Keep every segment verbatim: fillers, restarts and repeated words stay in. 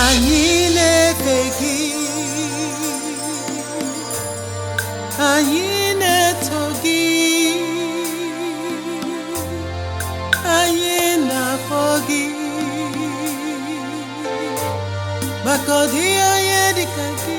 Anyị na-efe gị, anyị na-eto gị, anyị na-akpọ gị, maka ọ dịghị onye dị ka gị.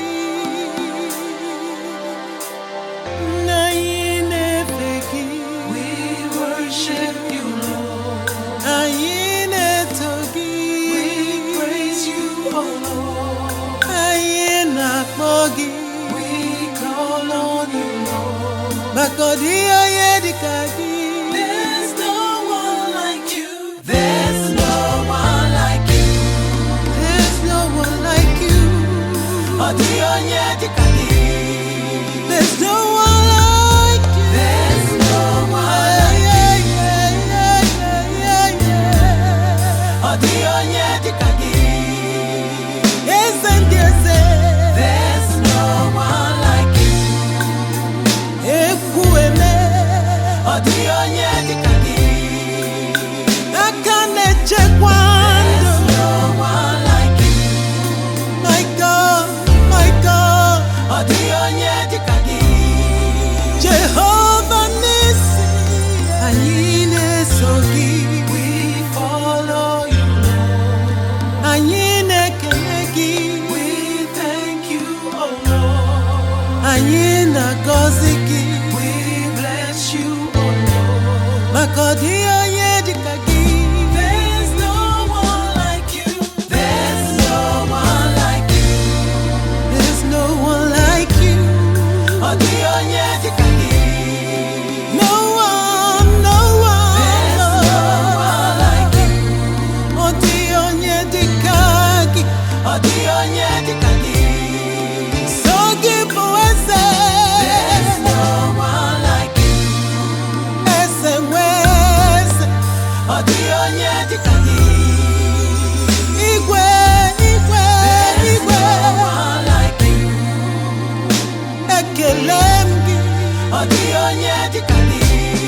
Anyị na-efe gị, We worship you, Lord. anyị na-eto gị, We praise you, oh Lord. anyị na-akpọ gị, We call on you, Lord. maka ọ dịghị onye dị ka gị. There's no one like you. There's no one like you. There's no one like you. Ọ dịghị onye dị ka gị. There's no one like you. There's no one like Yeah, yeah, yeah, yeah, yeah, yeah. Ọ dịghị onye dị ka gị. Yes and yes, eh. There's no one like you. Ekwu eme. Ọ dịghị onye dị ka gị. Aka na-echekwa ndụ. There's no one like you. My God, my God. Ọ dịghị onye dị ka gị. Jehovah Nissi. Anyị na-eso gị. We follow you, Lord. Anyị na-ekele gị. We thank you, oh Lord. Anyị na-agọzi gị. We bless you, oh Lord. Maka ọ dịghị onye dị ka gị. There's no one like you. There's no one like you. There's no one like you. Ọ dịghị onye dị ka gị. No one, no one. There's no one like you. Ọ dịghị onye dị ka gị. Ọ dịghị onye dị ka gị. So gị bụ eze. There's no one like you. Eze nwe eze. Ọ dịghị onye dị ka gị. Igwe, igwe, There's igwe. no one like you. Ekele m gị. Ọ dịghị onye dị ka gị.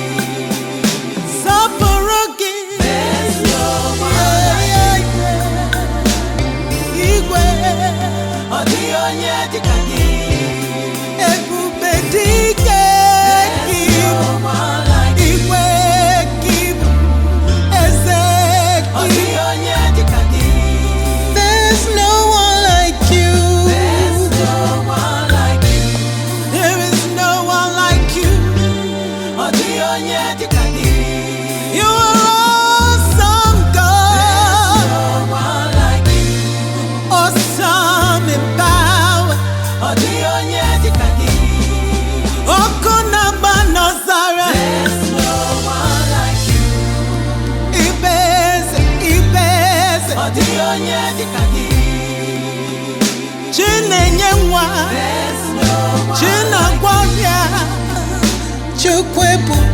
Sọpụrụ gị. There's no one like Yeah, yeah, yeah. Igwe. Ọ dịghị onye dị ka gị. Ebube dike gị. There's no one like you. Igwe gị bụ eze Ọ gị. dịghị onye dị ka gị. There's no one like you. There's no one like you. There is no one like you. Ọ dịghị onye dị ka gị. You are awesome, God. No one like you. Awesome in power. Ọ dịghị onye dị ka gị. Ọkụ na-agba n'ọzara. There's no one like you. Ibeze, ibeze. Ọ dịghị onye dị ka gị. Chi na-enye nwa. There's no one Chi like na-agwọ ọrịa. Chukwu ebu